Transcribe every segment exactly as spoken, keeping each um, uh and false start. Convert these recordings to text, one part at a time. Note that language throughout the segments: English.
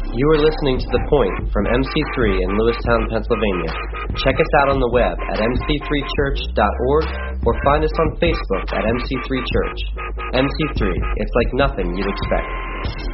You are listening to The Point from M C three in Lewistown, Pennsylvania. Check us out on the web at m c three church dot org or find us on Facebook at M C three Church. M C three, it's like nothing you'd expect.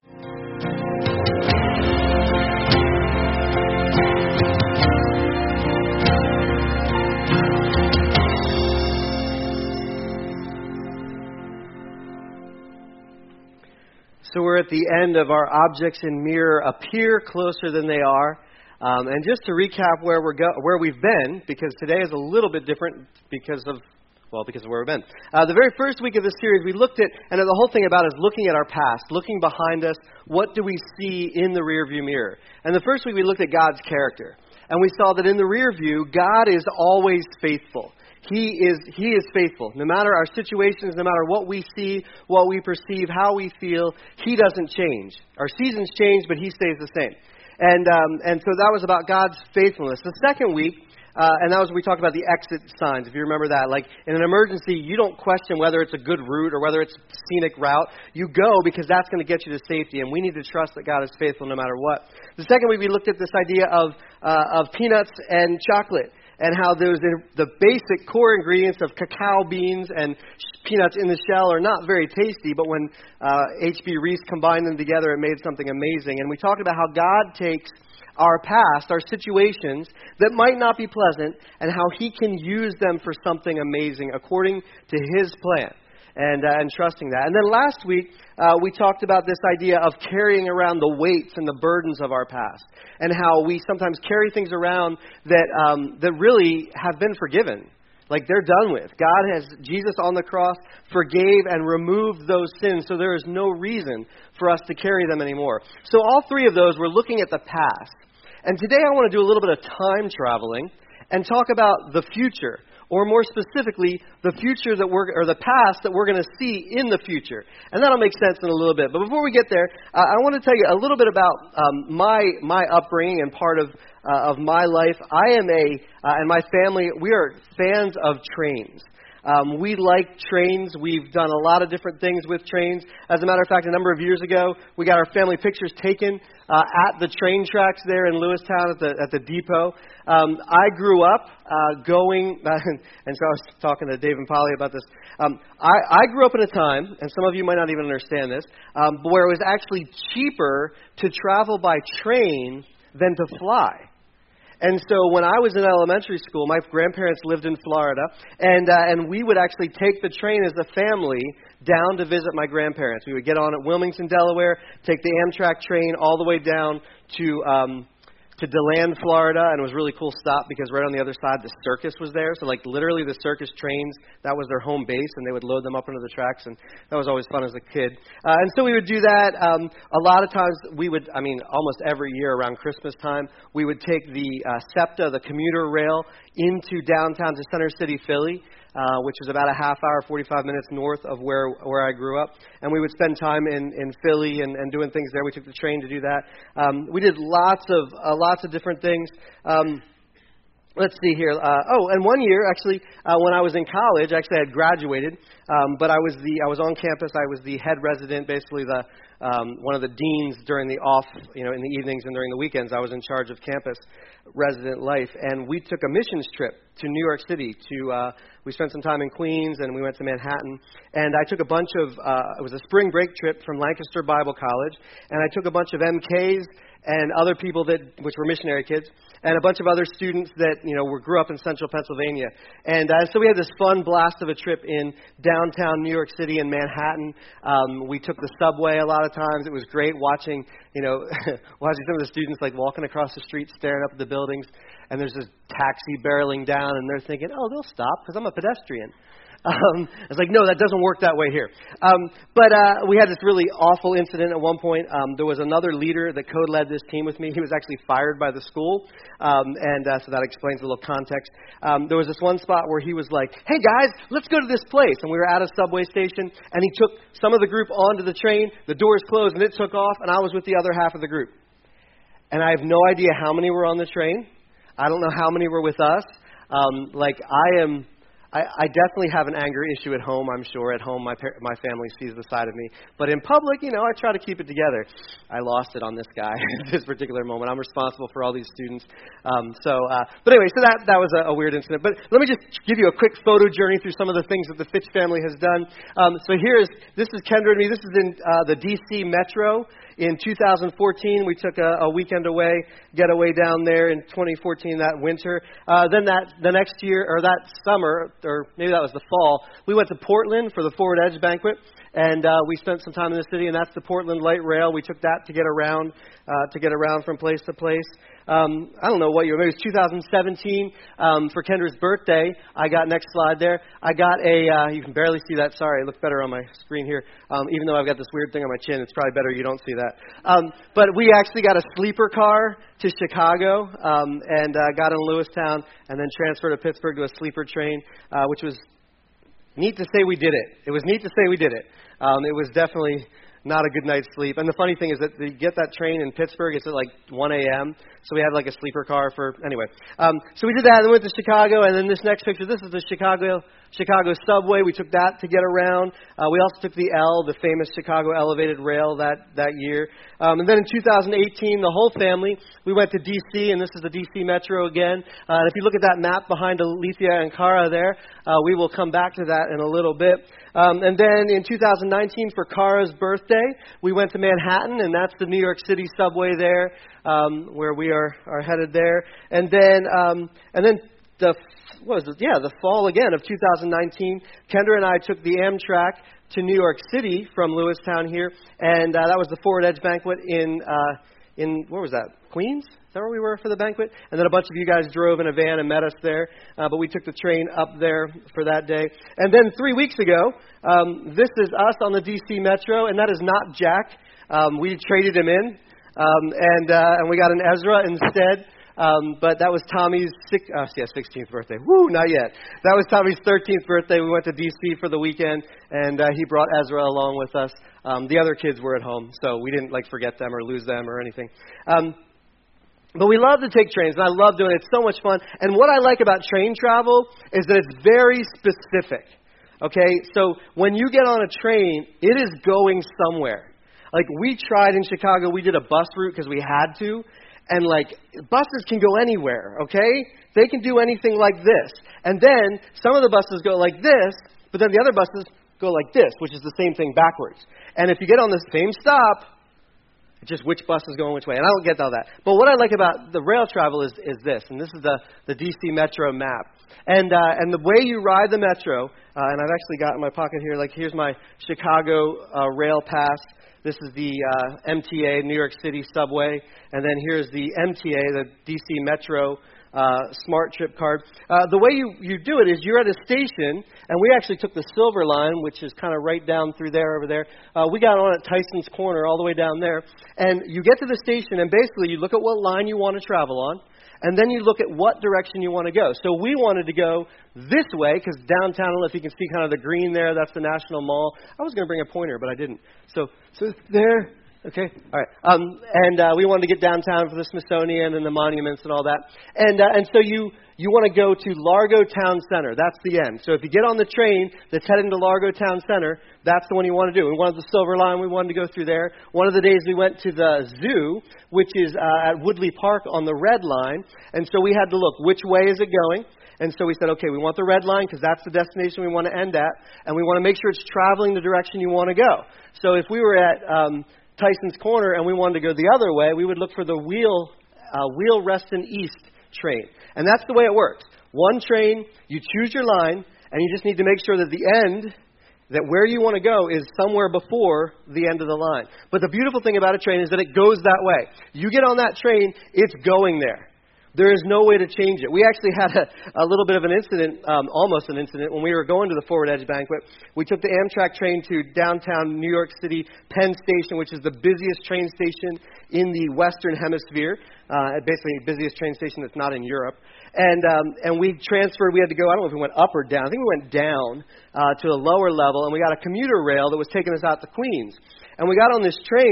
So we're at the end of our Objects in Mirror Appear Closer Than They Are. Um, and just to recap where we're go- where we've been, because today is a little bit different because of, well, because of where we've been. Uh, the very first week of this series, we looked at, and the whole thing about is looking at our past, looking behind us, what do we see in the rearview mirror? And the first week we looked at God's character. And we saw that in the rear view, God is always faithful. He is He is faithful. No matter our situations, no matter what we see, what we perceive, how we feel, He doesn't change. Our seasons change, but He stays the same. And um, and so that was about God's faithfulness. The second week, uh, and that was when we talked about the exit signs, if you remember that. Like in an emergency, you don't question whether it's a good route or whether it's a scenic route. You go because that's going to get you to safety, and we need to trust that God is faithful no matter what. The second week, we looked at this idea of uh, of peanuts and chocolate, and how those the basic core ingredients of cacao beans and peanuts in the shell are not very tasty, but when uh, H B Reese combined them together, it made something amazing. And we talked about how God takes our past, our situations that might not be pleasant, and how He can use them for something amazing according to His plan. And, uh, and trusting that. And then last week, uh, we talked about this idea of carrying around the weights and the burdens of our past, and how we sometimes carry things around that um, that really have been forgiven, like they're done with. God has, Jesus on the cross forgave and removed those sins, so there is no reason for us to carry them anymore. So all three of those, we're looking at the past. And today I want to do a little bit of time traveling and talk about the future. Or more specifically, the future that we're, or the past that we're going to see in the future. And that'll make sense in a little bit. But before we get there, uh, I want to tell you a little bit about um, my my upbringing and part of uh, of my life. I am a, uh, and my family, we are fans of trains. Um, we like trains. We've done a lot of different things with trains. As a matter of fact, a number of years ago, we got our family pictures taken uh, at the train tracks there in Lewistown at the at the depot. Um, I grew up uh, going, uh, and so I was talking to Dave and Polly about this. Um, I, I grew up in a time, and some of you might not even understand this, um, where it was actually cheaper to travel by train than to fly. And so when I was in elementary school, my grandparents lived in Florida, and uh, and we would actually take the train as a family down to visit my grandparents. We would get on at Wilmington, Delaware, take the Amtrak train all the way down to um, to DeLand, Florida, and it was a really cool stop because right on the other side the circus was there. So like literally the circus trains, that was their home base, and they would load them up into the tracks, and that was always fun as a kid. Uh, and so we would do that. Um, a lot of times we would, I mean, almost every year around Christmas time, we would take the uh, SEPTA, the commuter rail, into downtown to Center City, Philly. Uh, which is about a half hour, forty-five minutes north of where where I grew up. And we would spend time in, in Philly and, and doing things there. We took the train to do that. Um, we did lots of uh, lots of different things. Um, let's see here. Uh, oh, and one year, actually, uh, when I was in college, actually I had graduated, um, but I was the I was on campus. I was the head resident, basically the um, one of the deans during the off, you know, in the evenings and during the weekends. I was in charge of campus resident life, and we took a missions trip to New York City. To uh, we spent some time in Queens, and we went to Manhattan. And I took a bunch of uh, it was a spring break trip from Lancaster Bible College, and I took a bunch of M Ks and other people that which were missionary kids, and a bunch of other students that you know were grew up in central Pennsylvania. And uh, so we had this fun blast of a trip in downtown New York City and Manhattan. Um, we took the subway a lot of times. It was great watching you know watching some of the students like walking across the street, staring up at the buildings. And there's this taxi barreling down, and they're thinking, "Oh, they'll stop because I'm a pedestrian." Um, I was like, no, that doesn't work that way here. Um, but uh, we had this really awful incident at one point. Um, there was another leader that co-led this team with me. He was actually fired by the school, um, and uh, so that explains a little context. Um, there was this one spot where he was like, hey, guys, let's go to this place. And we were at a subway station, and he took some of the group onto the train. The doors closed, and it took off, and I was with the other half of the group. And I have no idea how many were on the train. I don't know how many were with us. Um, like, I am... I, I definitely have an anger issue at home, I'm sure. At home, my par- my family sees the side of me. But in public, you know, I try to keep it together. I lost it on this guy at this particular moment. I'm responsible for all these students. Um, so, uh, but anyway, so that, that was a, a weird incident. But let me just give you a quick photo journey through some of the things that the Fitch family has done. Um, so here is, this is Kendra and me. This is in uh, the D C Metro. In two thousand fourteen, we took a, a weekend away, getaway down there in twenty fourteen, that winter. Uh, then that the next year, or that summer, or maybe that was the fall, we went to Portland for the Forward Edge banquet, and uh, we spent some time in the city, and that's the Portland Light Rail. We took that to get around, uh, to get around from place to place. Um, I don't know what year, maybe it was two thousand seventeen, um, for Kendra's birthday. I got, next slide there, I got a, uh, you can barely see that, sorry, it looks better on my screen here, um, even though I've got this weird thing on my chin, it's probably better you don't see that. Um, but we actually got a sleeper car to Chicago, um, and uh, got in Lewistown, and then transferred to Pittsburgh to a sleeper train, uh, which was neat to say we did it. It was neat to say we did it. Um, it was definitely not a good night's sleep. And the funny thing is that you get that train in Pittsburgh, it's at like one a.m., so we had like a sleeper car for, anyway. Um, so we did that, and then went to Chicago, and then this next picture, this is the Chicago Chicago subway. We took that to get around. Uh, we also took the L, the famous Chicago elevated rail that, that year. Um, and then in two thousand eighteen, the whole family, we went to D C, and this is the D C Metro again. Uh, and if you look at that map behind Alethea and Cara there, uh, we will come back to that in a little bit. Um, and then in two thousand nineteen, for Cara's birthday, we went to Manhattan, and that's the New York City subway there, um, where we are, are headed there. And then, um, and then the what was it? Yeah, the fall again of two thousand nineteen, Kendra and I took the Amtrak to New York City from Lewistown here, and uh, that was the Forward Edge banquet in uh, in where was that? Queens? Is that where we were for the banquet? And then a bunch of you guys drove in a van and met us there, uh, but we took the train up there for that day. And then three weeks ago, um, this is us on the D C Metro, and that is not Jack. Um, we traded him in, um, and uh, and we got an Ezra instead. Um, but that was Tommy's six, uh, yeah, sixteenth birthday. Woo, not yet. That was Tommy's thirteenth birthday. We went to D C for the weekend, and uh, he brought Ezra along with us. Um, the other kids were at home, so we didn't like forget them or lose them or anything. Um, but we love to take trains, and I love doing it. It's so much fun. And what I like about train travel is that it's very specific. Okay, so when you get on a train, it is going somewhere. Like we tried in Chicago, we did a bus route because we had to. And, like, buses can go anywhere, okay? They can do anything like this. And then some of the buses go like this, but then the other buses go like this, which is the same thing backwards. And if you get on the same stop, it's just which bus is going which way. And I don't get all that. But what I like about the rail travel is, is this, and this is the, the D C Metro map. And uh, and the way you ride the Metro, uh, and I've actually got in my pocket here, like here's my Chicago uh, rail pass. This is the uh, M T A, New York City subway. And then here's the M T A, the D C Metro uh, Smart Trip card. Uh, the way you, you do it is you're at a station, and we actually took the Silver Line, which is kind of right down through there over there. Uh, we got on at Tyson's Corner all the way down there. And you get to the station, and basically you look at what line you want to travel on, and then you look at what direction you want to go. So we wanted to go this way, because downtown, I don't know if you can see kind of the green there, that's the National Mall. I was going to bring a pointer, but I didn't. So, so there, okay, all right. Um, and uh, we wanted to get downtown for the Smithsonian and the monuments and all that. And uh, and so you you want to go to Largo Town Center. That's the end. So if you get on the train that's heading to Largo Town Center, that's the one you want to do. We wanted the Silver Line. We wanted to go through there. One of the days we went to the zoo, which is uh, at Woodley Park on the Red Line. And so we had to look, which way is it going? And so we said, okay, we want the Red Line because that's the destination we want to end at. And we want to make sure it's traveling the direction you want to go. So if we were at um, Tyson's Corner and we wanted to go the other way, we would look for the Wheel, uh, Wheel Reston East train. And that's the way it works. One train, you choose your line, and you just need to make sure that the end, that where you want to go is somewhere before the end of the line. But the beautiful thing about a train is that it goes that way. You get on that train, it's going there. There is no way to change it. We actually had a, a little bit of an incident, um, almost an incident, when we were going to the Forward Edge banquet. We took the Amtrak train to downtown New York City Penn Station, which is the busiest train station in the Western Hemisphere. Uh, basically, the busiest train station that's not in Europe. And um, and we transferred, we had to go, I don't know if we went up or down. I think we went down uh, to a lower level, and we got a commuter rail that was taking us out to Queens. And we got on this train,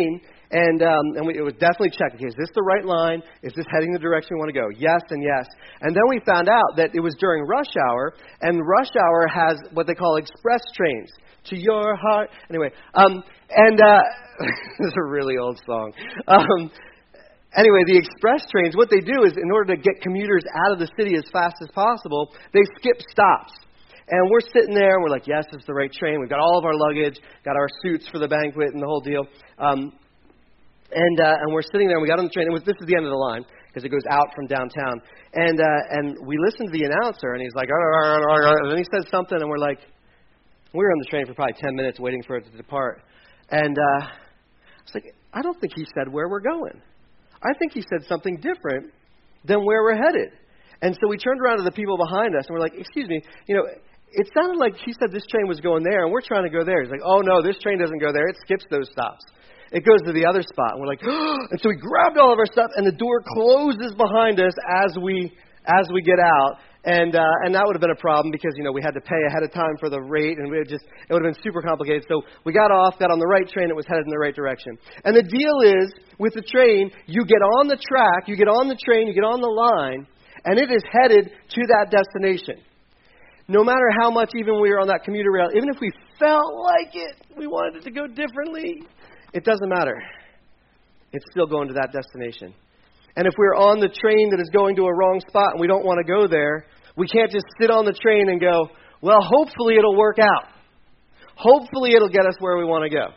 And um, and we, it was definitely checked. Okay, is this the right line? Is this heading the direction we want to go? Yes and yes. And then we found out that it was during rush hour, and rush hour has what they call express trains. To your heart. Anyway, um, and uh, this is a really old song. Um, anyway, the express trains, what they do is in order to get commuters out of the city as fast as possible, they skip stops. And we're sitting there, and we're like, yes, it's the right train. We've got all of our luggage, got our suits for the banquet and the whole deal. Um, and uh, and we're sitting there, and we got on the train. It was, this is the end of the line, because it goes out from downtown. And uh, and we listened to the announcer, and he's like, and then he says something, and we're like, we were on the train for probably ten minutes waiting for it to depart. And uh, I was like, I don't think he said where we're going. I think he said something different than where we're headed. And so we turned around to the people behind us, and we're like, excuse me, you know, it sounded like he said this train was going there, and we're trying to go there. He's like, oh, no, this train doesn't go there. It skips those stops. It goes to the other spot. And we're like, oh! And so we grabbed all of our stuff, and the door closes behind us as we as we get out. And uh, and that would have been a problem because, you know, we had to pay ahead of time for the rate, and we would just it would have been super complicated. So we got off, got on the right train. It was headed in the right direction. And the deal is, with the train, you get on the track, you get on the train, you get on the line, and it is headed to that destination. No matter how much even we were on that commuter rail, even if we felt like it, we wanted it to go differently, it doesn't matter. It's still going to that destination. And if we're on the train that is going to a wrong spot and we don't want to go there, we can't just sit on the train and go, well, hopefully it'll work out. Hopefully it'll get us where we want to go.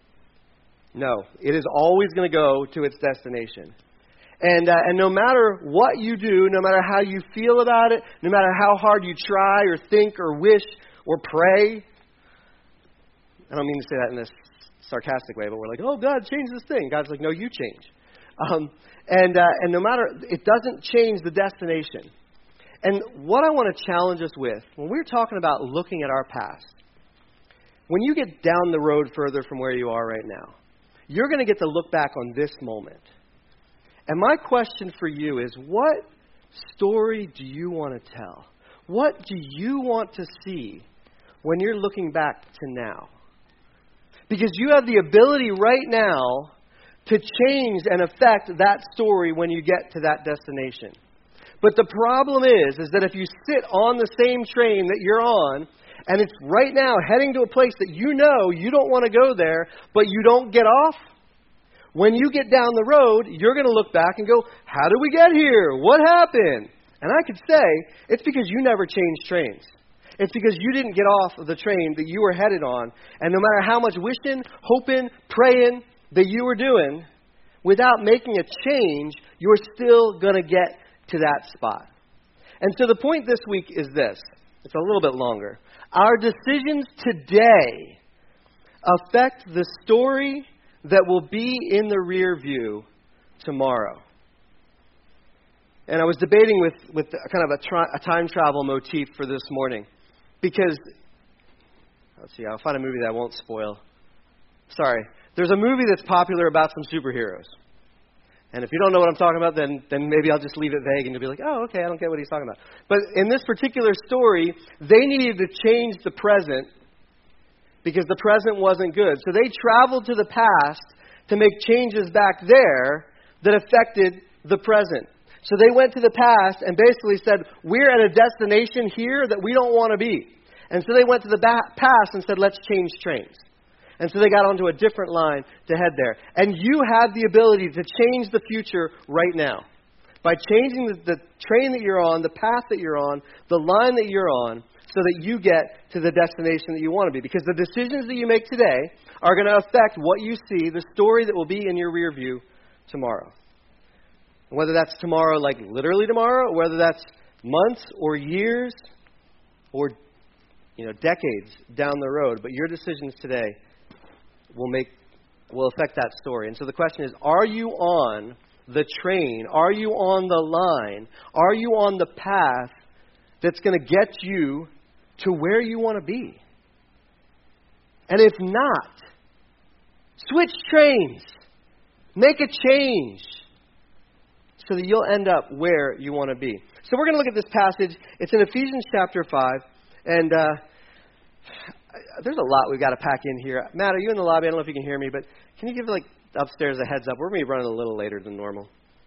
No, it is always going to go to its destination. And uh, and no matter what you do, no matter how you feel about it, no matter how hard you try or think or wish or pray, I don't mean to say that in this sarcastic way, but we're like, oh, God, change this thing. God's like, no, you change. Um, and uh, and no matter, it doesn't change the destination. And what I want to challenge us with, when we're talking about looking at our past, when you get down the road further from where you are right now, you're going to get to look back on this moment. And my question for you is, what story do you want to tell? What do you want to see when you're looking back to now? Because you have the ability right now to change and affect that story when you get to that destination. But the problem is, is that if you sit on the same train that you're on, and it's right now heading to a place that you know you don't want to go there, but you don't get off, when you get down the road, you're going to look back and go, how did we get here? What happened? And I could say, it's because you never changed trains. It's because you didn't get off of the train that you were headed on. And no matter how much wishing, hoping, praying that you were doing, without making a change, you're still going to get to that spot. And so the point this week is this. It's a little bit longer. Our decisions today affect the story that will be in the rear view tomorrow. And I was debating with, with kind of a, tri- a time travel motif for this morning. Because, let's see, I'll find a movie that I won't spoil. Sorry. There's a movie that's popular about some superheroes. And if you don't know what I'm talking about, then, then maybe I'll just leave it vague and you'll be like, oh, okay, I don't get what he's talking about. But in this particular story, they needed to change the present because the present wasn't good. So they traveled to the past to make changes back there that affected the present. So they went to the past and basically said, we're at a destination here that we don't want to be. And so they went to the ba- past and said, let's change trains. And so they got onto a different line to head there. And you have the ability to change the future right now. By changing the, the train that you're on, the path that you're on, the line that you're on, so that you get to the destination that you want to be. Because the decisions that you make today are going to affect what you see, the story that will be in your rear view tomorrow. Whether that's tomorrow, like literally tomorrow, or whether that's months or years or, you know, decades down the road. But your decisions today will make will affect that story. And so the question is, are you on the train? Are you on the line? Are you on the path that's going to get you to where you want to be? And if not, switch trains. Make a change so that you'll end up where you want to be. So we're going to look at this passage. It's in Ephesians chapter five. And uh, there's a lot we've got to pack in here. Matt, are you in the lobby? I don't know if you can hear me, but can you give like upstairs a heads up. We're going to be running a little later than normal.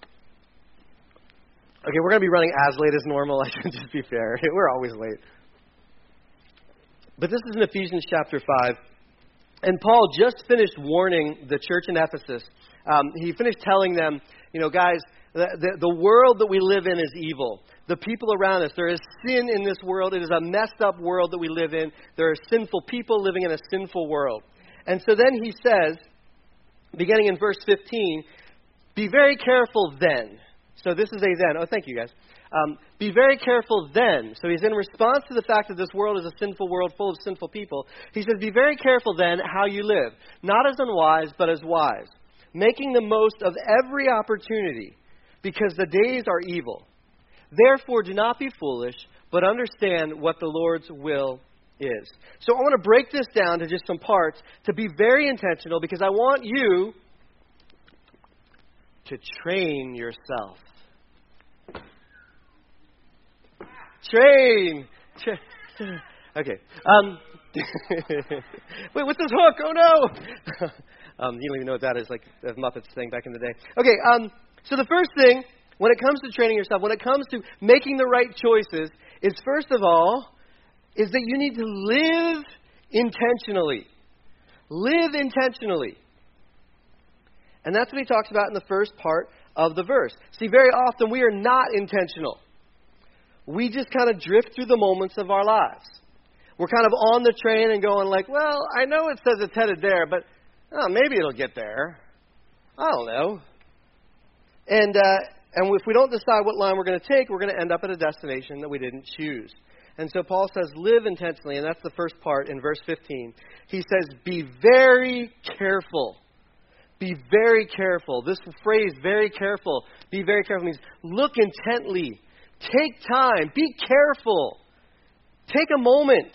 Okay, we're going to be running as late as normal. I should just be fair. We're always late. But this is in Ephesians chapter five. And Paul just finished warning the church in Ephesus. Um, he finished telling them, you know, guys, the, the, the world that we live in is evil. The people around us, there is sin in this world. It is a messed up world that we live in. There are sinful people living in a sinful world. And so then he says, beginning in verse fifteen, be very careful then. So this is a then. Oh, thank you, guys. Um, be very careful then. So he's in response to the fact that this world is a sinful world full of sinful people. He says, be very careful then how you live. Not as unwise, but as wise. Making the most of every opportunity, because the days are evil. Therefore, do not be foolish, but understand what the Lord's will is. So I want to break this down to just some parts to be very intentional, because I want you to train yourself. Train. Tra- okay. Um, wait, what's this hook? Oh, no. um, you don't even know what that is, like the Muppets thing back in the day. Okay, um, so the first thing, when it comes to training yourself, when it comes to making the right choices, is first of all, is that you need to live intentionally. Live intentionally. And that's what he talks about in the first part of the verse. See, very often we are not intentional. We just kind of drift through the moments of our lives. We're kind of on the train and going like, well, I know it says it's headed there, but oh, maybe it'll get there. I don't know. And uh, and if we don't decide what line we're going to take, we're going to end up at a destination that we didn't choose. And so Paul says, live intentionally, and that's the first part in verse fifteen. He says, be very careful. Be very careful. This phrase, very careful, be very careful, means look intently. Take time. Be careful. Take a moment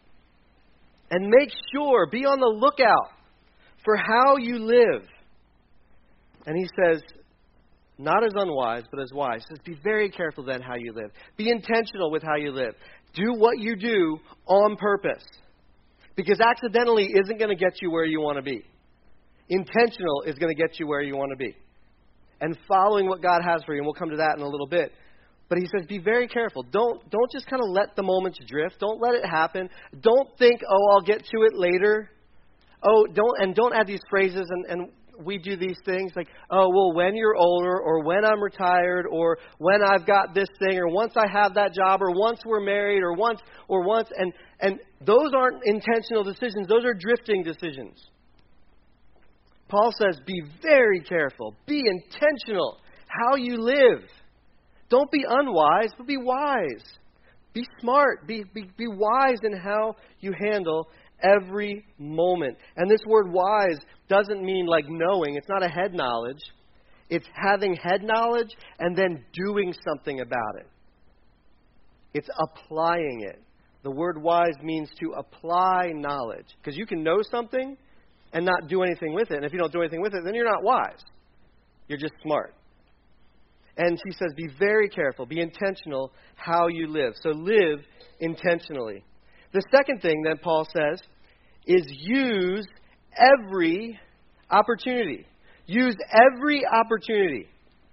and make sure, be on the lookout for how you live. And he says, not as unwise, but as wise. He says, be very careful then how you live. Be intentional with how you live. Do what you do on purpose. Because accidentally isn't going to get you where you want to be. Intentional is going to get you where you want to be. And following what God has for you, and we'll come to that in a little bit. But he says, be very careful. Don't don't just kind of let the moments drift. Don't let it happen. Don't think, oh, I'll get to it later. Oh, don't and don't add these phrases, and, and we do these things like, oh, well, when you're older, or when I'm retired, or when I've got this thing, or once I have that job, or once we're married, or once, or once. And, and those aren't intentional decisions. Those are drifting decisions. Paul says, be very careful. Be intentional how you live. Don't be unwise, but be wise. Be smart. Be, be, be wise in how you handle every moment. And this word wise doesn't mean like knowing. It's not a head knowledge. It's having head knowledge and then doing something about it. It's applying it. The word wise means to apply knowledge. Because you can know something and not do anything with it. And if you don't do anything with it, then you're not wise. You're just smart. And he says, be very careful, be intentional how you live. So live intentionally. The second thing that Paul says is use every opportunity. Use every opportunity.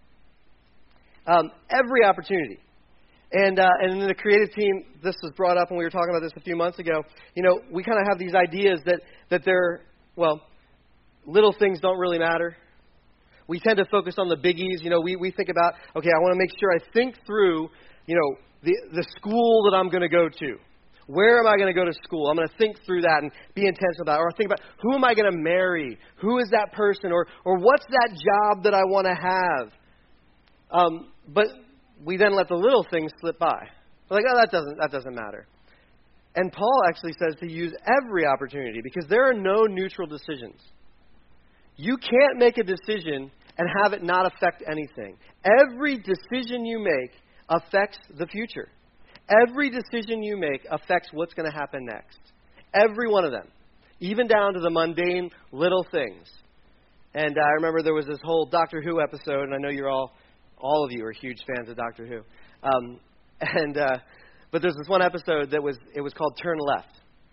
Um, every opportunity. And uh, and in the creative team, this was brought up when we were talking about this a few months ago. You know, we kind of have these ideas that, that they're, well, little things don't really matter. We tend to focus on the biggies. You know, we, we think about, okay, I want to make sure I think through, you know, the, the school that I'm going to go to. Where am I going to go to school? I'm going to think through that and be intentional about it. Or think about, who am I going to marry? Who is that person? Or or what's that job that I want to have? Um, but we then let the little things slip by. We're like, oh, that doesn't that doesn't matter. And Paul actually says to use every opportunity, because there are no neutral decisions. You can't make a decision and have it not affect anything. Every decision you make affects the future. Every decision you make affects what's going to happen next. Every one of them. Even down to the mundane little things. And I remember there was this whole Doctor Who episode, and I know you're all, all of you are huge fans of Doctor Who. Um, and uh, but there's this one episode that was, it was called Turn Left.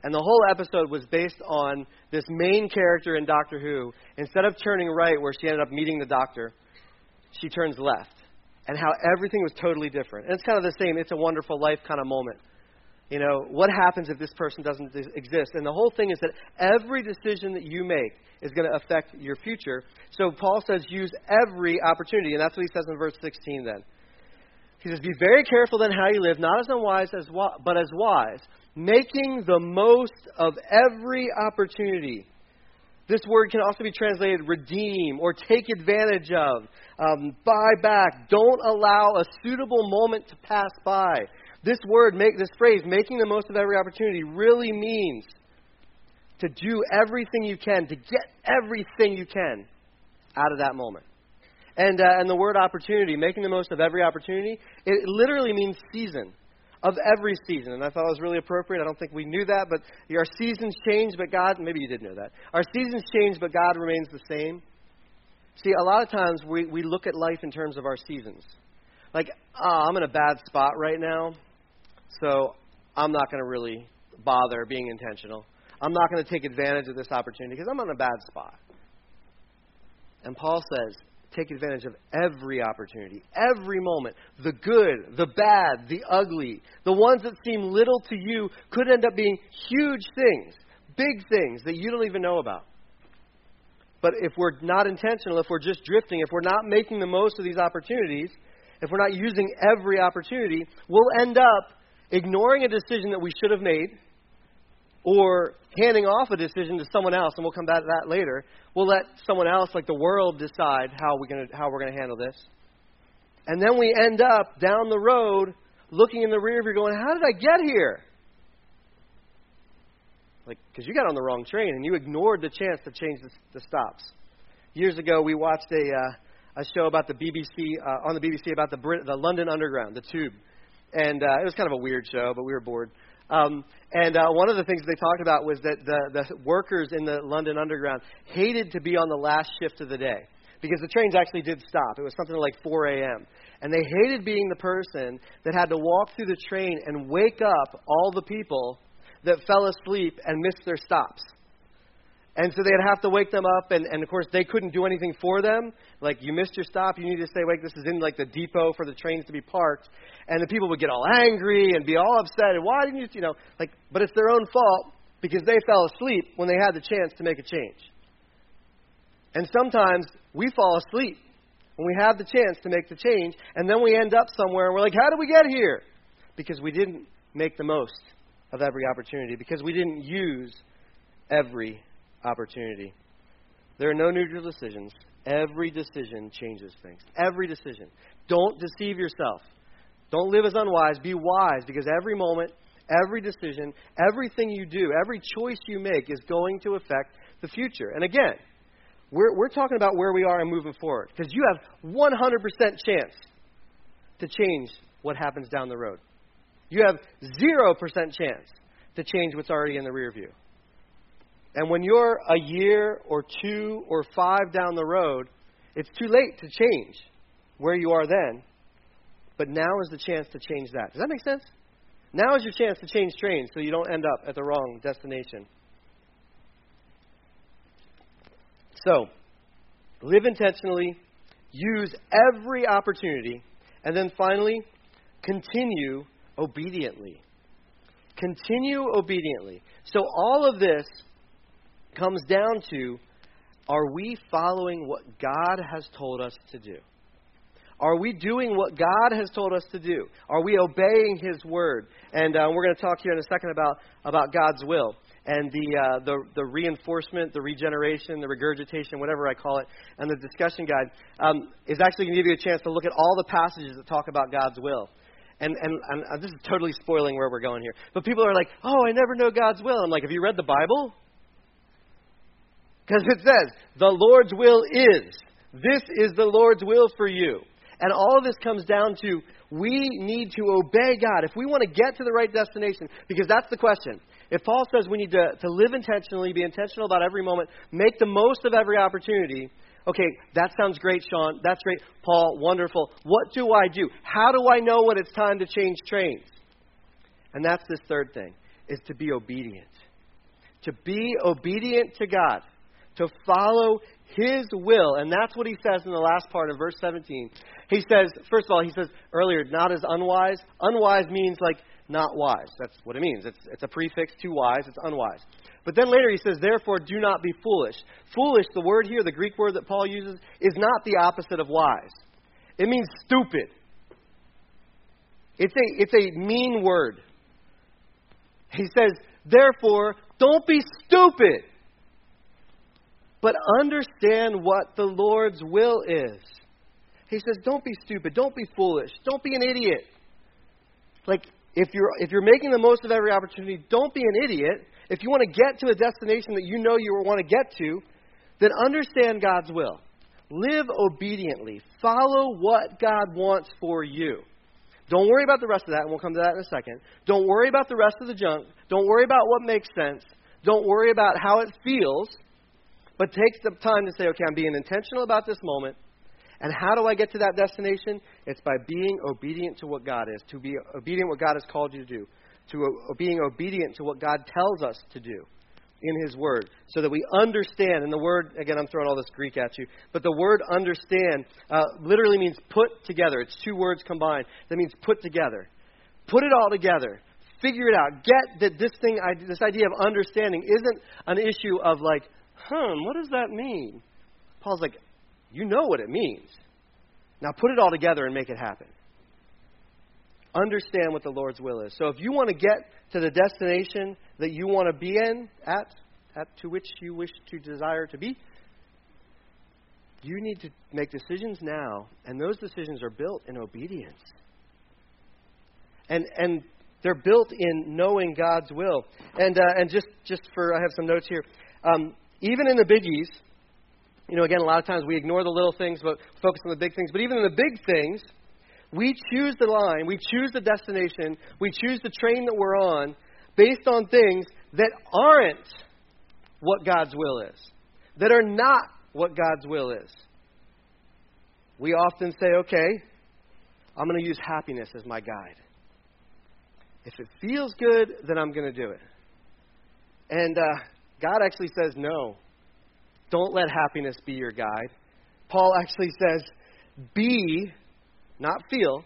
And the whole episode was based on this main character in Doctor Who. Instead of turning right where she ended up meeting the Doctor, she turns left. And how everything was totally different. And it's kind of the same It's a Wonderful Life kind of moment. You know, what happens if this person doesn't exist? And the whole thing is that every decision that you make is going to affect your future. So Paul says use every opportunity. And that's what he says in verse sixteen then. He says, be very careful then how you live, not as unwise, as wi- but as wise, making the most of every opportunity. This word can also be translated redeem or take advantage of, um, buy back. Don't allow a suitable moment to pass by. This word, make this phrase, making the most of every opportunity, really means to do everything you can, to get everything you can out of that moment. And uh, and the word opportunity, making the most of every opportunity, it literally means season, of every season. And I thought it was really appropriate. I don't think we knew that, but our seasons change, but God, maybe you did know that. Our seasons change, but God remains the same. See, a lot of times we, we look at life in terms of our seasons. Like, oh, I'm in a bad spot right now, so I'm not going to really bother being intentional. I'm not going to take advantage of this opportunity because I'm in a bad spot. And Paul says, take advantage of every opportunity, every moment, the good, the bad, the ugly. The ones that seem little to you could end up being huge things, big things that you don't even know about. But if we're not intentional, if we're just drifting, if we're not making the most of these opportunities, if we're not using every opportunity, we'll end up ignoring a decision that we should have made, or handing off a decision to someone else, and we'll come back to that later. We'll let someone else, like the world, decide how we're going to how we're going to handle this. And then we end up down the road looking in the rear view going, how did I get here? Like, because you got on the wrong train and you ignored the chance to change the, the stops. Years ago, we watched a uh, a show about the B B C, uh, on the B B C about the Brit- the London Underground, the Tube. And uh, it was kind of a weird show, but we were bored. Um, and uh, one of the things they talked about was that the, the workers in the London Underground hated to be on the last shift of the day because the trains actually did stop. It was something like four a.m. And they hated being the person that had to walk through the train and wake up all the people that fell asleep and missed their stops. And so they'd have to wake them up, and, and of course they couldn't do anything for them. Like, you missed your stop, you need to stay awake. This is in like the depot for the trains to be parked. And the people would get all angry and be all upset. And why didn't you, you know, like, but it's their own fault because they fell asleep when they had the chance to make a change. And sometimes we fall asleep when we have the chance to make the change, and then we end up somewhere and we're like, how did we get here? Because we didn't make the most of every opportunity, because we didn't use every opportunity. There are no neutral decisions. Every decision changes things. Every decision. Don't deceive yourself. Don't live as unwise. Be wise, because every moment, every decision, everything you do, every choice you make is going to affect the future. And again, we're, we're talking about where we are and moving forward, because you have one hundred percent chance to change what happens down the road. You have zero percent chance to change what's already in the rear view. And when you're a year or two or five down the road, it's too late to change where you are then. But now is the chance to change that. Does that make sense? Now is your chance to change trains so you don't end up at the wrong destination. So, live intentionally, use every opportunity, and then finally, continue obediently. Continue obediently. So all of this comes down to, are we following what God has told us to do? Are we doing what God has told us to do? Are we obeying His word? And uh, we're going to talk here in a second about, about God's will and the, uh, the the reinforcement, the regeneration, the regurgitation, whatever I call it, and the discussion guide um, is actually going to give you a chance to look at all the passages that talk about God's will. And, and, and this is totally spoiling where we're going here. But people are like, oh, I never know God's will. I'm like, have you read the Bible? Because it says, the Lord's will is. This is the Lord's will for you. And all of this comes down to, we need to obey God. If we want to get to the right destination, because that's the question. If Paul says we need to, to live intentionally, be intentional about every moment, make the most of every opportunity, okay, that sounds great, Sean. That's great. Paul, wonderful. What do I do? How do I know when it's time to change trains? And that's this third thing, is to be obedient. to be obedient to God, to follow His will. And that's what he says in the last part of verse seventeen. He says, first of all, he says earlier, not as unwise. Unwise means like not wise. That's what it means. It's, it's a prefix to wise. It's unwise. But then later he says, therefore, do not be foolish. Foolish, the word here, the Greek word that Paul uses, is not the opposite of wise. It means stupid. It's a, it's a mean word. He says, therefore, don't be stupid, but understand what the Lord's will is. He says, don't be stupid. Don't be foolish. Don't be an idiot. Like, if you're if you're making the most of every opportunity, don't be an idiot. If you want to get to a destination that you know you want to get to, then understand God's will. Live obediently. Follow what God wants for you. Don't worry about the rest of that, and we'll come to that in a second. Don't worry about the rest of the junk. Don't worry about what makes sense. Don't worry about how it feels. But take the time to say, okay, I'm being intentional about this moment. And how do I get to that destination? It's by being obedient to what God is, to be obedient to what God has called you to do, to uh, being obedient to what God tells us to do in His Word, so that we understand. And the word, again, I'm throwing all this Greek at you, but the word understand uh, literally means put together. It's two words combined. That means put together. Put it all together. Figure it out. Get that this thing, this idea of understanding isn't an issue of like, huh, what does that mean? Paul's like, you know what it means. Now put it all together and make it happen. Understand what the Lord's will is. So if you want to get to the destination that you want to be in, at, at to which you wish to desire to be, you need to make decisions now, and those decisions are built in obedience. And and they're built in knowing God's will. And uh, and just, just for, I have some notes here. Um, even in the biggies, you know, again, a lot of times we ignore the little things, but focus on the big things. But even in the big things, we choose the line, we choose the destination, we choose the train that we're on based on things that aren't what God's will is, that are not what God's will is. We often say, okay, I'm going to use happiness as my guide. If it feels good, then I'm going to do it. And uh, God actually says, no, don't let happiness be your guide. Paul actually says, be, not feel,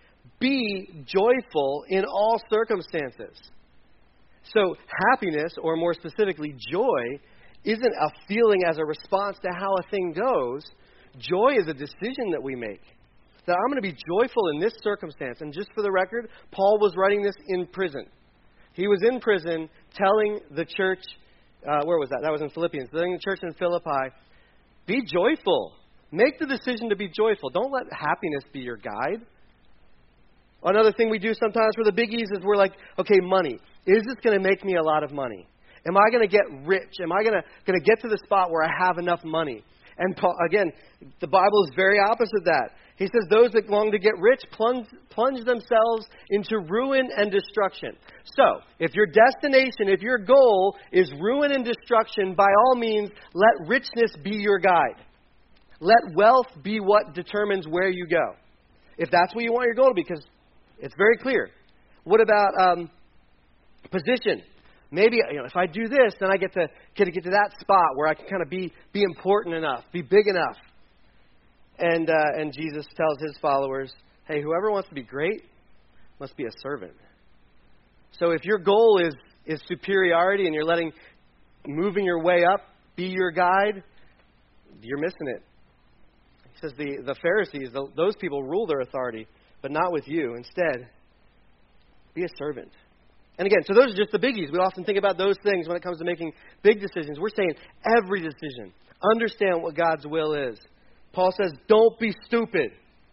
be joyful in all circumstances. So happiness, or more specifically joy, isn't a feeling as a response to how a thing goes. Joy is a decision that we make. That I'm going to be joyful in this circumstance. And just for the record, Paul was writing this in prison. He was in prison telling the church, uh, where was that? That was in Philippians. Telling the church in Philippi, be joyful. Make the decision to be joyful. Don't let happiness be your guide. Another thing we do sometimes for the biggies is we're like, okay, money. Is this going to make me a lot of money? Am I going to get rich? Am I going to going to get to the spot where I have enough money? And Paul, again, the Bible is very opposite of that. He says those that long to get rich plunge, plunge themselves into ruin and destruction. So, if your destination, if your goal is ruin and destruction, by all means, let richness be your guide. Let wealth be what determines where you go. If that's what you want your goal to be, because it's very clear. What about um, position? Maybe, you know, if I do this, then I get to get to get to that spot where I can kind of be be important enough, be big enough. And uh, and Jesus tells his followers, hey, whoever wants to be great must be a servant. So if your goal is is superiority and you're letting moving your way up be your guide, you're missing it. He says the, the Pharisees, the, those people rule their authority, but not with you. Instead, be a servant. And again, so those are just the biggies. We often think about those things when it comes to making big decisions. We're saying every decision. Understand what God's will is. Paul says, don't be stupid.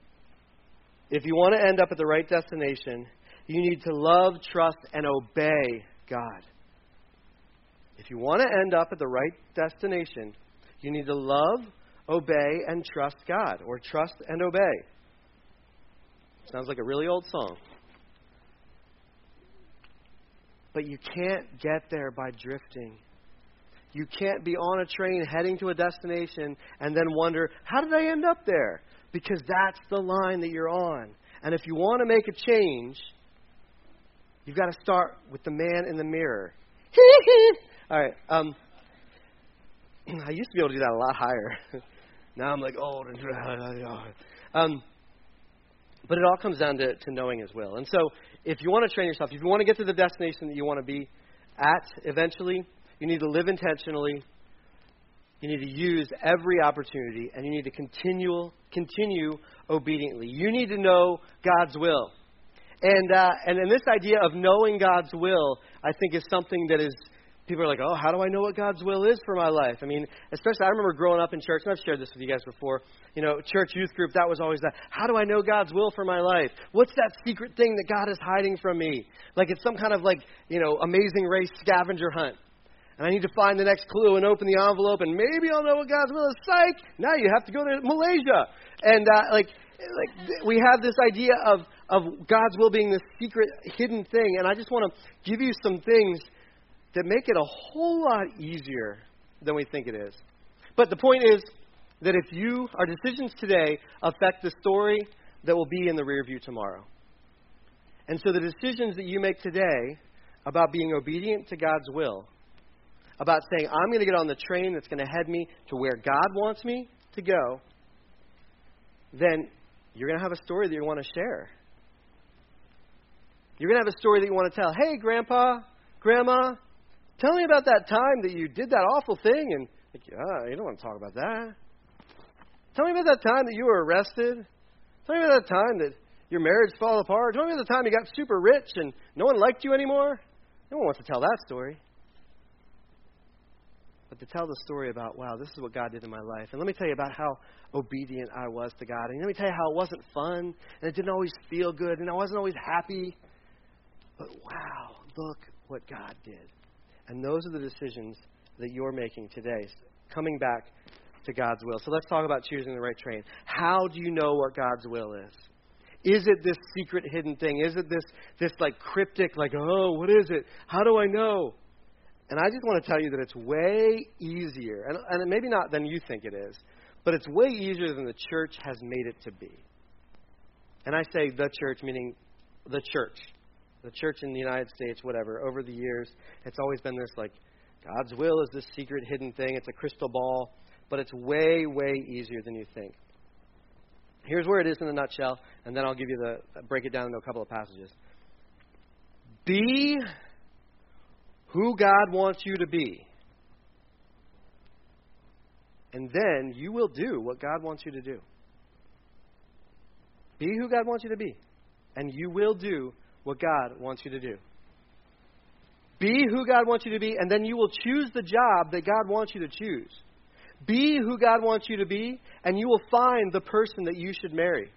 If you want to end up at the right destination, you need to love, trust, and obey God. If you want to end up at the right destination, you need to love, obey, and trust God. Or trust and obey. Sounds like a really old song. But you can't get there by drifting. You can't be on a train heading to a destination and then wonder, how did I end up there? Because that's the line that you're on. And if you want to make a change, you've got to start with the man in the mirror. All right. Um, I used to be able to do that a lot higher. Now I'm like old and um, but it all comes down to, to knowing His will. And so, if you want to train yourself, if you want to get to the destination that you want to be at eventually, you need to live intentionally. You need to use every opportunity, and you need to continue continue obediently. You need to know God's will. And, uh, and and this idea of knowing God's will, I think, is something that is, people are like, oh, how do I know what God's will is for my life? I mean, especially I remember growing up in church, and I've shared this with you guys before, you know, church youth group, that was always that, how do I know God's will for my life? What's that secret thing that God is hiding from me? Like it's some kind of like, you know, Amazing Race scavenger hunt. And I need to find the next clue and open the envelope, and maybe I'll know what God's will is. Psych! Now you have to go to Malaysia. And uh, like, like we have this idea of, of God's will being this secret, hidden thing. And I just want to give you some things that make it a whole lot easier than we think it is. But the point is that if you, our decisions today affect the story that will be in the rear view tomorrow. And so the decisions that you make today about being obedient to God's will, about saying, I'm going to get on the train that's going to head me to where God wants me to go, then you're going to have a story that you want to share. You're going to have a story that you want to tell. Hey, Grandpa, Grandma, tell me about that time that you did that awful thing. And, like, oh, you don't want to talk about that. Tell me about that time that you were arrested. Tell me about that time that your marriage fell apart. Tell me about the time you got super rich and no one liked you anymore. No one wants to tell that story. But to tell the story about, wow, this is what God did in my life. And let me tell you about how obedient I was to God. And let me tell you how it wasn't fun. And it didn't always feel good. And I wasn't always happy. But wow, look what God did. And those are the decisions that you're making today, coming back to God's will. So let's talk about choosing the right train. How do you know what God's will is? Is it this secret hidden thing? Is it this, this like cryptic, like, oh, what is it? How do I know? And I just want to tell you that it's way easier, and, and maybe not than you think it is, but it's way easier than the church has made it to be. And I say the church, meaning the church. The church in the United States, whatever, over the years, it's always been this like, God's will is this secret hidden thing. It's a crystal ball, but it's way, way easier than you think. Here's where it is in a nutshell, and then I'll give you the, break it down into a couple of passages. Be who God wants you to be. And then you will do what God wants you to do. Be who God wants you to be. And you will do what God wants you to do. Be who God wants you to be, and then you will choose the job that God wants you to choose. Be who God wants you to be, and you will find the person that you should marry.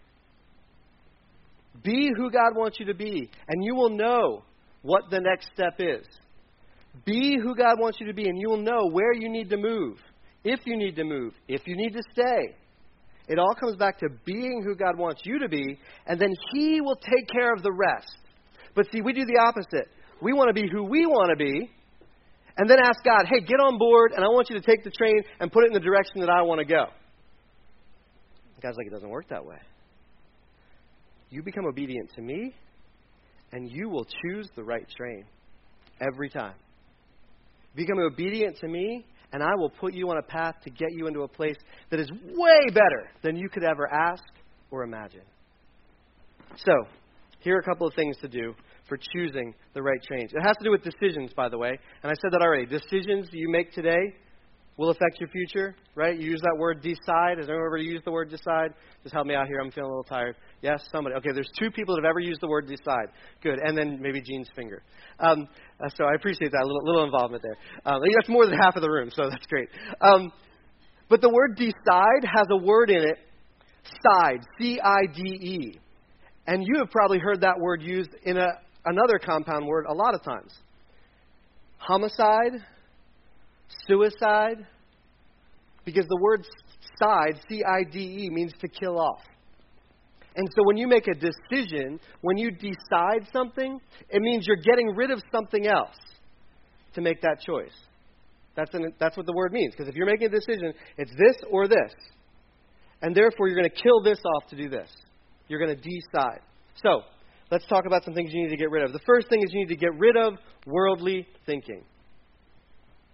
Be who God wants you to be, and you will know what the next step is. Be who God wants you to be, and you will know where you need to move, if you need to move, if you need to stay. It all comes back to being who God wants you to be, and then He will take care of the rest. But see, we do the opposite. We want to be who we want to be, and then ask God, hey, get on board, and I want you to take the train and put it in the direction that I want to go. God's like, it doesn't work that way. You become obedient to me, and you will choose the right train every time. Become obedient to me, and I will put you on a path to get you into a place that is way better than you could ever ask or imagine. So, here are a couple of things to do for choosing the right trains. It has to do with decisions, by the way. And I said that already. Decisions you make today will affect your future, right? You use that word decide. Has anyone ever used the word decide? Just help me out here. I'm feeling a little tired. Yes, somebody. Okay, there's two people that have ever used the word decide. Good. And then maybe Gene's finger. Um, so I appreciate that. A little, little involvement there. Um, that's more than half of the room, so that's great. Um, but the word decide has a word in it, side, C I D E. And you have probably heard that word used in a, another compound word a lot of times. Homicide, suicide, because the word side, C I D E, means to kill off. And so when you make a decision, when you decide something, it means you're getting rid of something else to make that choice. That's, an, that's what the word means. Because if you're making a decision, it's this or this. And therefore, you're going to kill this off to do this. You're going to decide. So, let's talk about some things you need to get rid of. The first thing is you need to get rid of worldly thinking.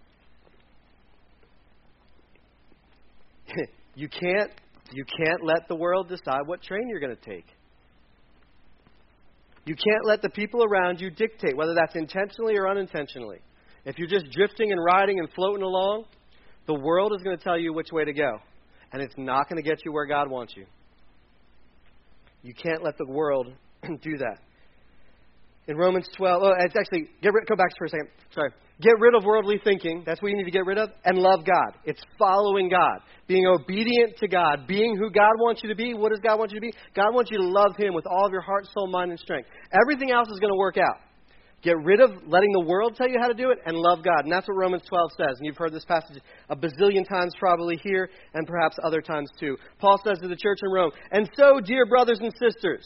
You can't, you can't let the world decide what train you're going to take. You can't let the people around you dictate, whether that's intentionally or unintentionally. If you're just drifting and riding and floating along, the world is going to tell you which way to go. And it's not going to get you where God wants you. You can't let the world do that. In Romans twelve, oh, it's actually, get rid, go back for a second. Sorry. Get rid of worldly thinking. That's what you need to get rid of. And love God. It's following God. Being obedient to God. Being who God wants you to be. What does God want you to be? God wants you to love Him with all of your heart, soul, mind, and strength. Everything else is going to work out. Get rid of letting the world tell you how to do it and love God. And that's what Romans twelve says. And you've heard this passage a bazillion times probably here and perhaps other times too. Paul says to the church in Rome, and so, dear brothers and sisters,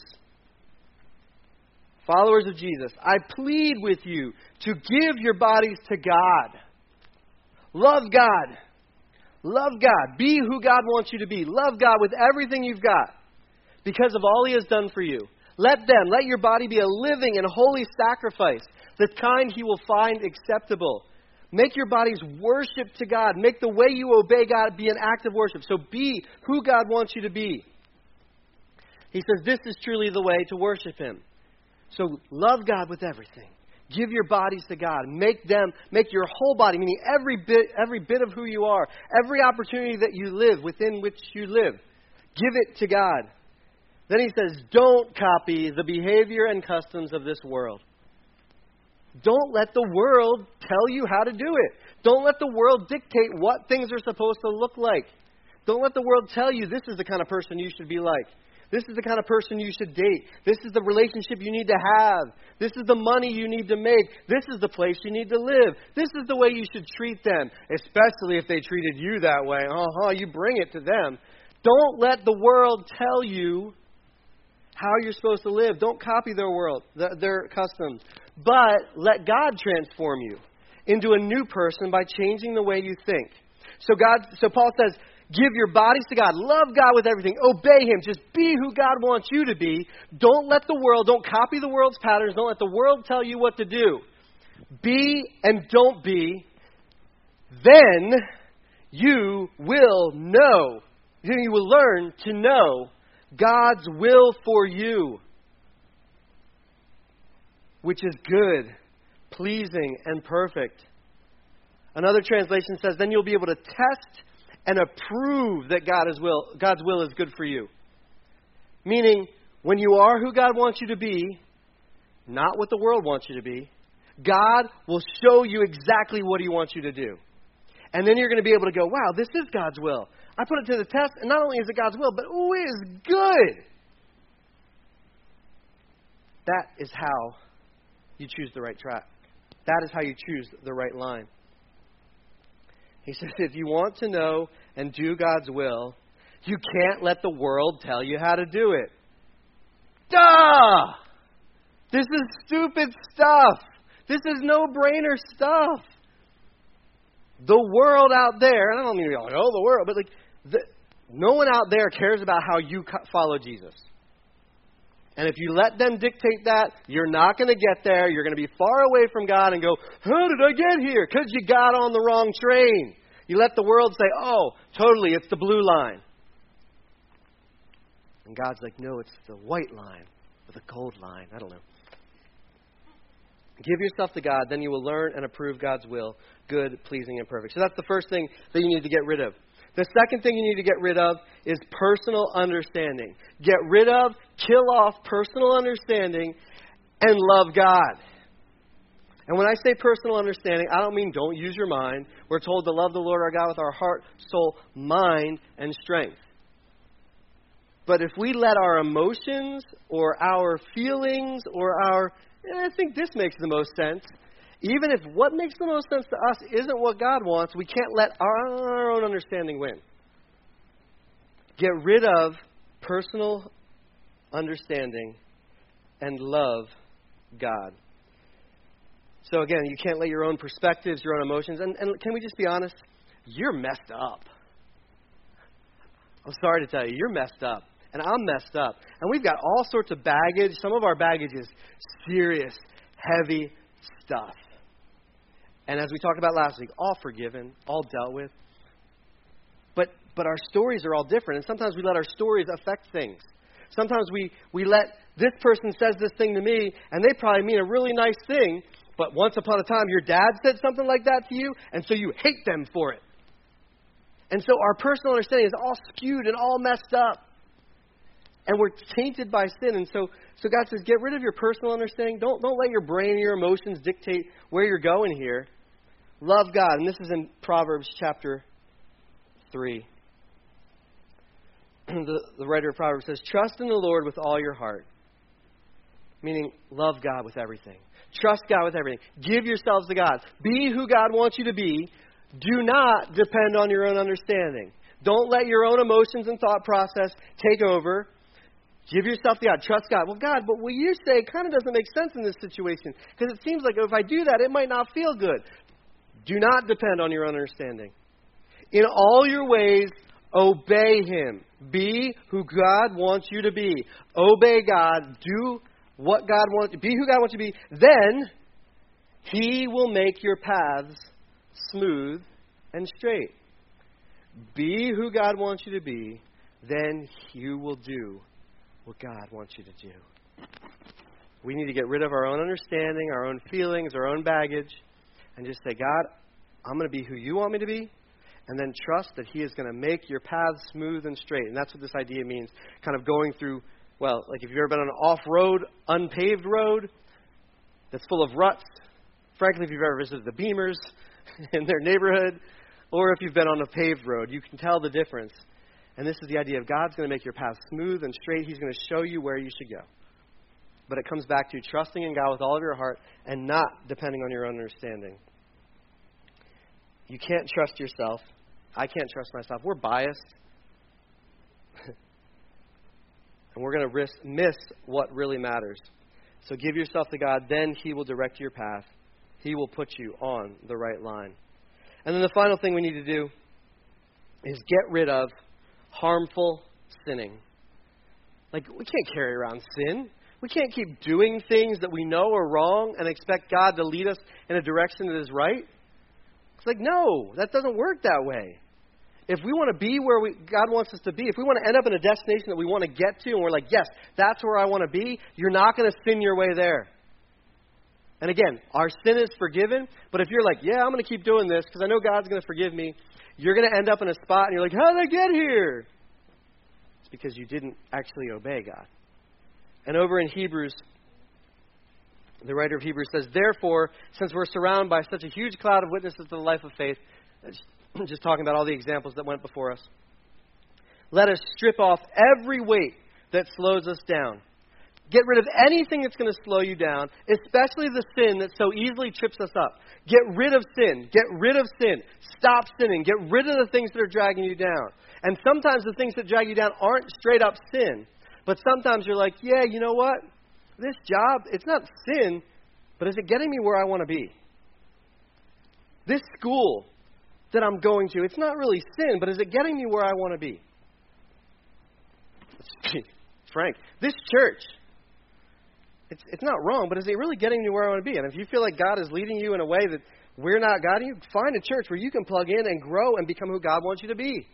followers of Jesus, I plead with you to give your bodies to God. Love God. Love God. Be who God wants you to be. Love God with everything you've got because of all He has done for you. Let them, let your body be a living and holy sacrifice, the kind He will find acceptable. Make your bodies worship to God. Make the way you obey God be an act of worship. So be who God wants you to be. He says this is truly the way to worship Him. So love God with everything. Give your bodies to God. Make them, make your whole body, meaning every bit, every bit of who you are, every opportunity that you live, within which you live, give it to God. Then he says, don't copy the behavior and customs of this world. Don't let the world tell you how to do it. Don't let the world dictate what things are supposed to look like. Don't let the world tell you this is the kind of person you should be like. This is the kind of person you should date. This is the relationship you need to have. This is the money you need to make. This is the place you need to live. This is the way you should treat them, especially if they treated you that way. Uh-huh, you bring it to them. Don't let the world tell you how you're supposed to live. Don't copy their world, their customs. But let God transform you into a new person by changing the way you think. So God, so Paul says, give your bodies to God. Love God with everything. Obey Him. Just be who God wants you to be. Don't let the world, don't copy the world's patterns. Don't let the world tell you what to do. Be and don't be. Then you will know. Then you will learn to know God's will for you, which is good, pleasing, and perfect. Another translation says, then you'll be able to test and approve that God is will, God's will is good for you. Meaning, when you are who God wants you to be, not what the world wants you to be, God will show you exactly what He wants you to do. And then you're going to be able to go, wow, this is God's will. I put it to the test, and not only is it God's will, but ooh, it is good. That is how you choose the right track. That is how you choose the right line. He says, if you want to know and do God's will, you can't let the world tell you how to do it. Duh! This is stupid stuff. This is no-brainer stuff. The world out there, and I don't mean to be like, oh, the world, but like, the, no one out there cares about how you follow Jesus. And if you let them dictate that, you're not going to get there. You're going to be far away from God and go, how did I get here? Because you got on the wrong train. You let the world say, oh, totally, it's the blue line. And God's like, no, it's the white line or the gold line. I don't know. Give yourself to God, then you will learn and approve God's will, good, pleasing, and perfect. So that's the first thing that you need to get rid of. The second thing you need to get rid of is personal understanding. Get rid of, kill off personal understanding, and love God. And when I say personal understanding, I don't mean don't use your mind. We're told to love the Lord our God with our heart, soul, mind, and strength. But if we let our emotions or our feelings or our, I think this makes the most sense, even if what makes the most sense to us isn't what God wants, we can't let our own understanding win. Get rid of personal understanding and love God. So again, you can't let your own perspectives, your own emotions, and, and can we just be honest? You're messed up. I'm sorry to tell you, you're messed up. And I'm messed up. And we've got all sorts of baggage. Some of our baggage is serious, heavy stuff. And as we talked about last week, all forgiven, all dealt with. But but our stories are all different. And sometimes we let our stories affect things. Sometimes we, we let this person says this thing to me, and they probably mean a really nice thing, but once upon a time your dad said something like that to you, and so you hate them for it. And so our personal understanding is all skewed and all messed up. And we're tainted by sin. And so so God says, get rid of your personal understanding. Don't, don't let your brain and your emotions dictate where you're going here. Love God. And this is in Proverbs chapter three. the, the writer of Proverbs says, trust in the Lord with all your heart. Meaning, love God with everything. Trust God with everything. Give yourselves to God. Be who God wants you to be. Do not depend on your own understanding. Don't let your own emotions and thought process take over. Give yourself to God. Trust God. Well, God, but what you say kind of doesn't make sense in this situation. Because it seems like if I do that, it might not feel good. Do not depend on your own understanding. In all your ways, obey Him. Be who God wants you to be. Obey God. Do what God wants. Be who God wants you to be. Then He will make your paths smooth and straight. Be who God wants you to be. Then you will do what God wants you to do. We need to get rid of our own understanding, our own feelings, our own baggage, and just say, God, I'm going to be who you want me to be, and then trust that He is going to make your paths smooth and straight. And that's what this idea means, kind of going through, well, like if you've ever been on an off-road, unpaved road that's full of ruts. Frankly, if you've ever visited the Beamers in their neighborhood, or if you've been on a paved road, you can tell the difference. And this is the idea of God's going to make your path smooth and straight. He's going to show you where you should go. But it comes back to trusting in God with all of your heart and not depending on your own understanding. You can't trust yourself. I can't trust myself. We're biased. And we're going to risk, miss what really matters. So give yourself to God, then He will direct your path. He will put you on the right line. And then the final thing we need to do is get rid of harmful sinning. Like, we can't carry around sin. We can't keep doing things that we know are wrong and expect God to lead us in a direction that is right. It's like, no, that doesn't work that way. If we want to be where we, God wants us to be, if we want to end up in a destination that we want to get to, and we're like, yes, that's where I want to be, you're not going to sin your way there. And again, our sin is forgiven, but if you're like, yeah, I'm going to keep doing this because I know God's going to forgive me, you're going to end up in a spot and you're like, how did I get here? It's because you didn't actually obey God. And over in Hebrews, the writer of Hebrews says, therefore, since we're surrounded by such a huge cloud of witnesses to the life of faith, just talking about all the examples that went before us, let us strip off every weight that slows us down. Get rid of anything that's going to slow you down, especially the sin that so easily trips us up. Get rid of sin. Get rid of sin. Stop sinning. Get rid of the things that are dragging you down. And sometimes the things that drag you down aren't straight up sin. But sometimes you're like, yeah, you know what? This job, it's not sin, but is it getting me where I want to be? This school that I'm going to, it's not really sin, but is it getting me where I want to be? Let's be frank. This church, It's it's not wrong, but is it really getting me where I want to be? And if you feel like God is leading you in a way that we're not guiding you, find a church where you can plug in and grow and become who God wants you to be.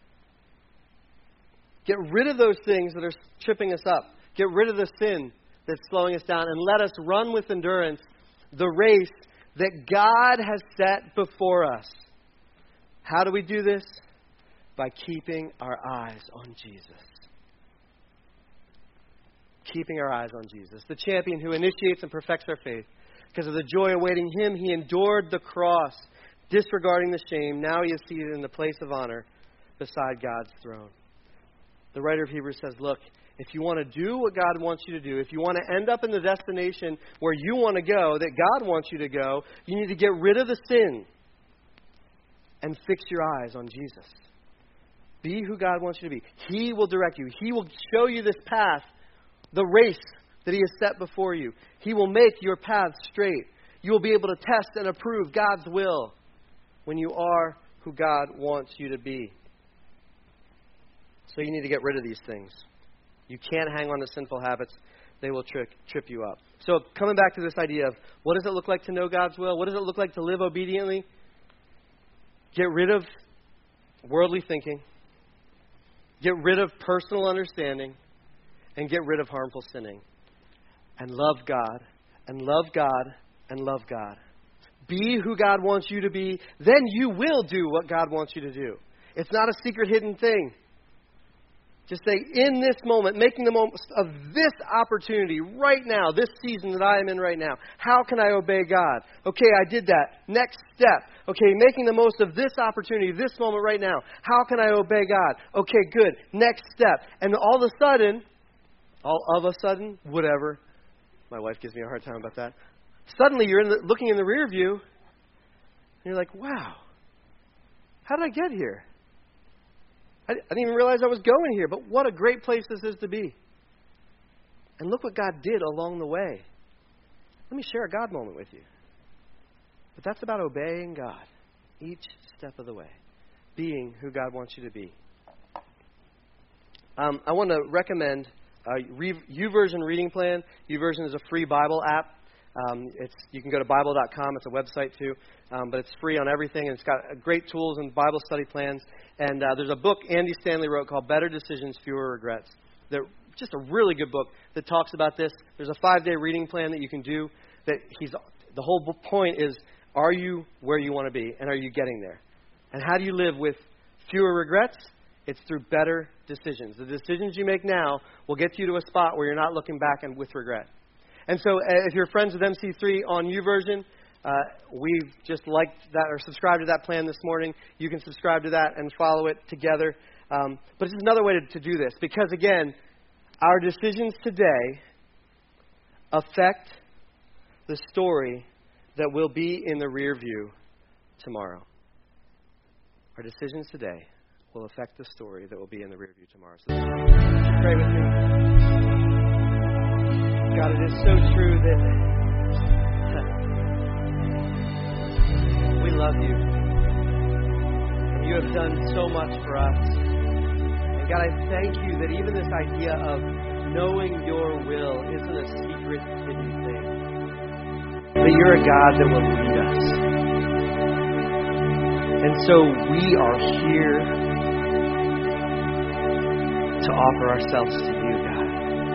Get rid of those things that are tripping us up. Get rid of the sin that's slowing us down, and let us run with endurance the race that God has set before us. How do we do this? By keeping our eyes on Jesus. Keeping our eyes on Jesus, the champion who initiates and perfects our faith. Because of the joy awaiting Him, He endured the cross, disregarding the shame. Now He is seated in the place of honor beside God's throne. The writer of Hebrews says, look, if you want to do what God wants you to do, if you want to end up in the destination where you want to go, that God wants you to go, you need to get rid of the sin and fix your eyes on Jesus. Be who God wants you to be. He will direct you. He will show you this path, the race that He has set before you. He will make your path straight. You will be able to test and approve God's will when you are who God wants you to be. So you need to get rid of these things. You can't hang on to sinful habits. They will trick, trip you up. So coming back to this idea of what does it look like to know God's will? What does it look like to live obediently? Get rid of worldly thinking. Get rid of personal understanding and get rid of harmful sinning. And love God, and love God, and love God. Be who God wants you to be. Then you will do what God wants you to do. It's not a secret hidden thing. Just say, in this moment, making the most of this opportunity right now, this season that I am in right now, how can I obey God? Okay, I did that. Next step. Okay, making the most of this opportunity, this moment right now. How can I obey God? Okay, good. Next step. And all of a sudden, all of a sudden, whatever. My wife gives me a hard time about that. Suddenly, you're in the, looking in the rear view, and you're like, wow, how did I get here? I didn't even realize I was going here, but what a great place this is to be. And look what God did along the way. Let me share a God moment with you. But that's about obeying God each step of the way, being who God wants you to be. Um, I want to recommend uh, YouVersion Reading Plan. YouVersion is a free Bible app. Um, it's you can go to Bible dot com. It's a website too, um, but it's free on everything, and it's got great tools and Bible study plans. And uh, there's a book Andy Stanley wrote called Better Decisions, Fewer Regrets. They're just a really good book that talks about this. There's a five-day reading plan that you can do. That he's the whole point is: are you where you want to be, and are you getting there? And how do you live with fewer regrets? It's through better decisions. The decisions you make now will get you to a spot where you're not looking back and with regret. And so if you're friends with M C three on YouVersion, uh, we've just liked that or subscribed to that plan this morning. You can subscribe to that and follow it together. Um, but it's another way to, to do this because, again, our decisions today affect the story that will be in the rear view tomorrow. Our decisions today will affect the story that will be in the rear view tomorrow. So pray with me. God, it is so true that we love you. And you have done so much for us. And God, I thank you that even this idea of knowing your will isn't a secret, hidden thing. That you're a God that will lead us. And so we are here to offer ourselves to you, God.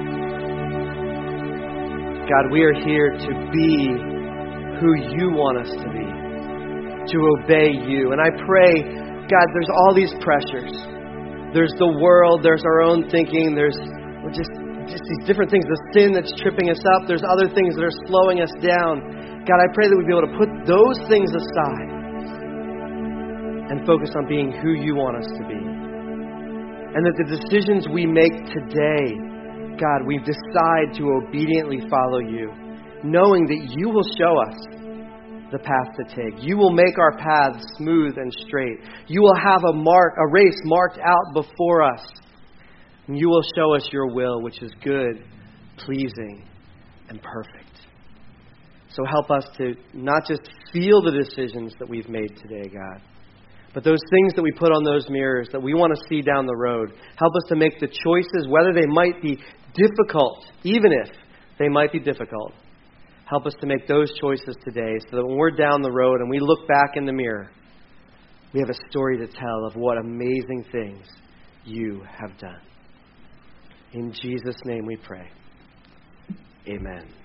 God, we are here to be who you want us to be, to obey you. And I pray, God, there's all these pressures. There's the world, there's our own thinking, there's just, just these different things, the sin that's tripping us up, there's other things that are slowing us down. God, I pray that we'd be able to put those things aside and focus on being who you want us to be. And that the decisions we make today, God, we decide to obediently follow you, knowing that you will show us the path to take. You will make our paths smooth and straight. You will have a mark, a race marked out before us. And you will show us your will, which is good, pleasing, and perfect. So help us to not just feel the decisions that we've made today, God, but those things that we put on those mirrors that we want to see down the road. Help us to make the choices, whether they might be difficult, even if they might be difficult. Help us to make those choices today so that when we're down the road and we look back in the mirror, we have a story to tell of what amazing things you have done. In Jesus' name we pray. Amen.